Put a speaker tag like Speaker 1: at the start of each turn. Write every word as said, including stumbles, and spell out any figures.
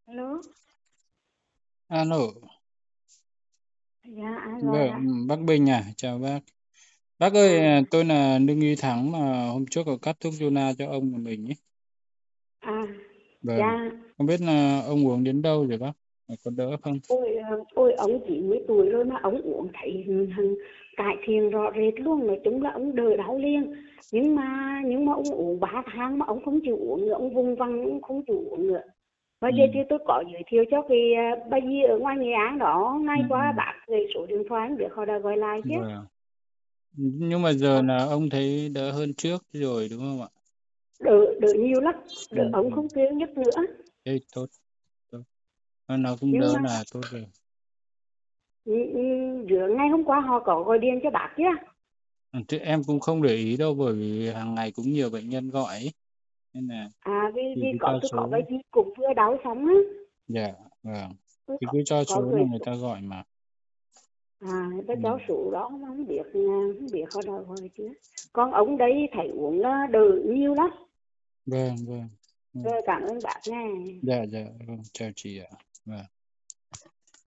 Speaker 1: Alo,
Speaker 2: Alo,
Speaker 1: dạ ai gọi ạ?
Speaker 2: vâng, bác Bình à, chào bác. Bác ơi,
Speaker 1: À,
Speaker 2: à, tôi là Đương Y Thắng mà hôm trước có cắt thuốc Jona cho ông của mình ấy.
Speaker 1: à,
Speaker 2: Vâng,
Speaker 1: dạ,
Speaker 2: không biết là ông uống đến đâu rồi bác? Là có đỡ không?
Speaker 1: ôi, ờ, ôi ông chín mươi tuổi rồi mà ông uống thấy hằng cải thiện rõ rệt luôn, nói chung là ông đỡ đau liền. Nhưng mà nhưng mà ông uống ba tháng mà ông không chịu uống nữa, ông vùng vằng ông không chịu uống nữa. Và
Speaker 2: Ừ,
Speaker 1: giờ thì tôi có giới thiệu cho cái ờ, bà Di ở ngoài Nghệ An đó,
Speaker 2: ừ,
Speaker 1: ngay
Speaker 2: ừ,
Speaker 1: qua bác gửi số điện thoại không biết họ đã gọi lại chứ.
Speaker 2: vâng. Nhưng mà giờ là ông thấy đỡ hơn trước rồi đúng không ạ?
Speaker 1: Đỡ đỡ nhiều lắm,
Speaker 2: Ừ,
Speaker 1: đỡ ông
Speaker 2: ừ.
Speaker 1: không kêu nhức nữa.
Speaker 2: Thế tốt, tốt. Nó cũng
Speaker 1: Nhưng
Speaker 2: đỡ
Speaker 1: mà
Speaker 2: là tốt rồi.
Speaker 1: ừ, ừ, giữa ngày hôm qua họ có gọi điện cho bác chứ.
Speaker 2: Ừ, Thế em cũng không để ý đâu bởi vì hàng ngày cũng nhiều bệnh nhân gọi ấy. Nên là
Speaker 1: À, vì
Speaker 2: thì
Speaker 1: vì
Speaker 2: cứ
Speaker 1: có
Speaker 2: cho
Speaker 1: tôi có
Speaker 2: số.
Speaker 1: bài gì cũng vừa đau xong á,
Speaker 2: Dạ, vâng.
Speaker 1: tôi
Speaker 2: Thì
Speaker 1: có
Speaker 2: cứ cho
Speaker 1: có
Speaker 2: số là
Speaker 1: gửi
Speaker 2: người
Speaker 1: số.
Speaker 2: ta gọi mà.
Speaker 1: À, tôi
Speaker 2: Ừ.
Speaker 1: cháu số đó mà không biết à, không biết họ đòi hỏi chứ. Còn ông đấy thấy uống là đỡ nhiều lắm.
Speaker 2: Vâng, vâng. Vâng.
Speaker 1: Rồi cảm ơn bác nghe.
Speaker 2: Dạ, dạ, vâng. Chào chị ạ. Vâng.